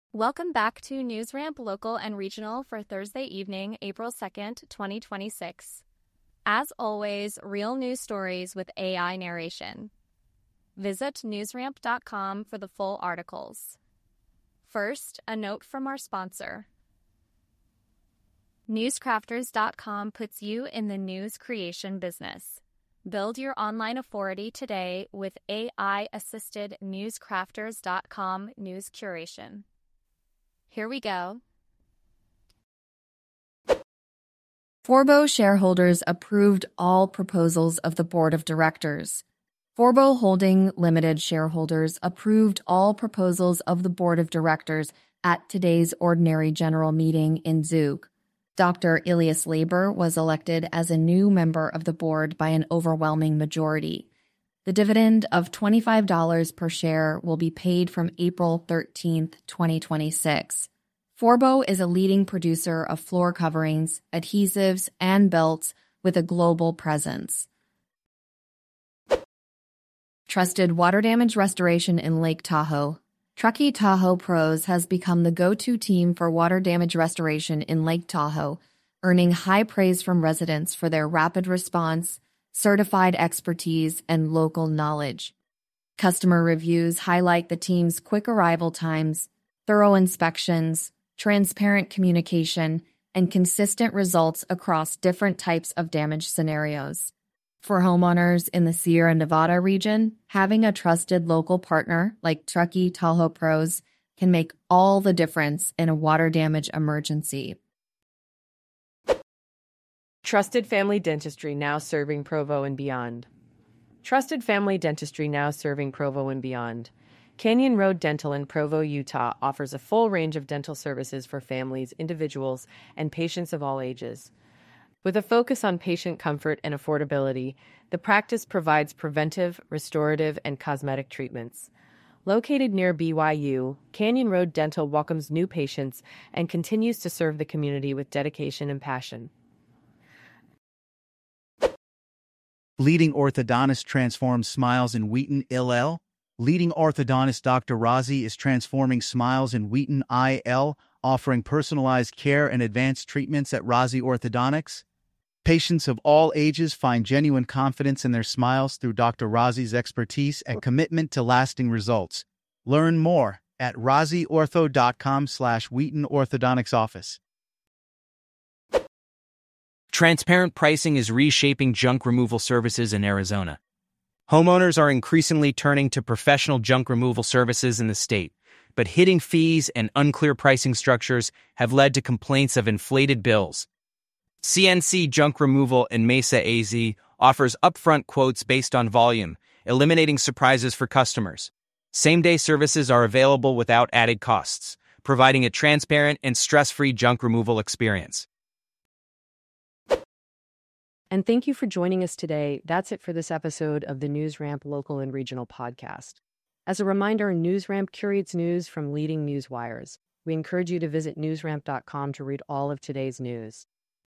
Welcome back to NewsRamp Local and Regional for Thursday evening, April 2nd, 2026. As always, real news stories with AI narration. Visit newsramp.com for the full articles. First, a note from our sponsor. Newscrafters.com puts you in the news creation business. Build your online authority today with AI-assisted newscrafters.com news curation. Here we go. Forbo shareholders approved all proposals of the board of directors. Forbo Holding Limited shareholders approved all proposals of the board of directors at today's ordinary general meeting in Zug. Dr. Ilias Labor was elected as a new member of the board by an overwhelming majority. The dividend of $25 per share will be paid from April 13, 2026. Forbo is a leading producer of floor coverings, adhesives, and belts with a global presence. Trusted water damage restoration in Lake Tahoe. Truckee Tahoe Pros has become the go-to team for water damage restoration in Lake Tahoe, earning high praise from residents for their rapid response, certified expertise, and local knowledge. Customer reviews highlight the team's quick arrival times, thorough inspections, transparent communication, and consistent results across different types of damage scenarios. For homeowners in the Sierra Nevada region, having a trusted local partner like Truckee Tahoe Pros can make all the difference in a water damage emergency. Trusted Family Dentistry, now serving Provo and beyond. Trusted Family Dentistry, now serving Provo and beyond. Canyon Road Dental in Provo, Utah offers a full range of dental services for families, individuals, and patients of all ages. With a focus on patient comfort and affordability, the practice provides preventive, restorative, and cosmetic treatments. Located near BYU, Canyon Road Dental welcomes new patients and continues to serve the community with dedication and passion. Leading orthodontist transforms smiles in Wheaton, IL. Leading orthodontist Dr. Razi is transforming smiles in Wheaton, IL, offering personalized care and advanced treatments at Razi Orthodontics. Patients of all ages find genuine confidence in their smiles through Dr. Razi's expertise and commitment to lasting results. Learn more at raziortho.com/Wheaton Orthodontics Office. Transparent pricing is reshaping junk removal services in Arizona. Homeowners are increasingly turning to professional junk removal services in the state, but hidden fees and unclear pricing structures have led to complaints of inflated bills. CNC Junk Removal in Mesa, AZ offers upfront quotes based on volume, eliminating surprises for customers. Same-day services are available without added costs, providing a transparent and stress-free junk removal experience. And thank you for joining us today. That's it for this episode of the NewsRamp Local and Regional Podcast. As a reminder, NewsRamp curates news from leading news wires. We encourage you to visit newsramp.com to read all of today's news.